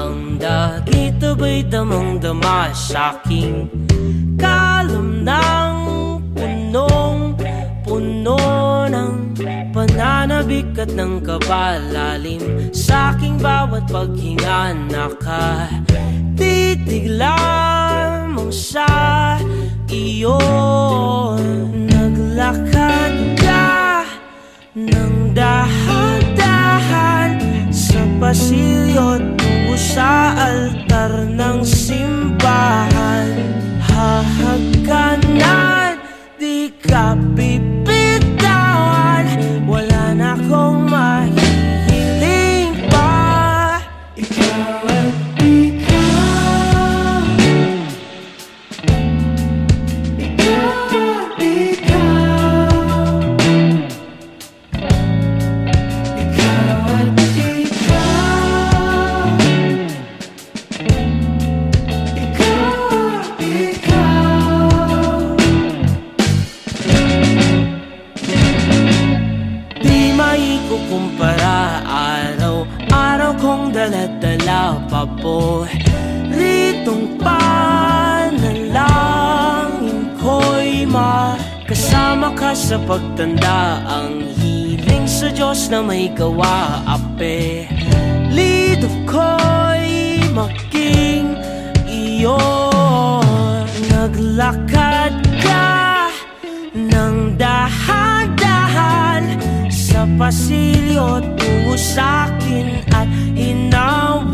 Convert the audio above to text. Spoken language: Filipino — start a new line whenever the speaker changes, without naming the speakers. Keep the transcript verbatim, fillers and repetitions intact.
ang dagit aba'y damang-dama sa'king kalam ng punong-puno ng pananabik at ng kabalalim. Sa'king bawat paghinga nakatitig lamang sa iyo. Naglakad ka ng dahan-dahan sa pasilyo tungo sa altar ng simbahan. Hahagkanan, di ka bibitawan, wala na akong mahihiling pa. Ikaw at ikaw, ikaw at ikaw, ikaw at ikaw, ikaw at ikaw. Di maikukumpara, araw-araw kong dala-dala pa po ritong panalangin ko'y makasama ka sa pagtanda. Ang hiling sa Diyos na may gawa, apelido ko'y maging iyo. Naglakad ka ng dahan-dahan sa pasilyo tungo sa'kin at hinawa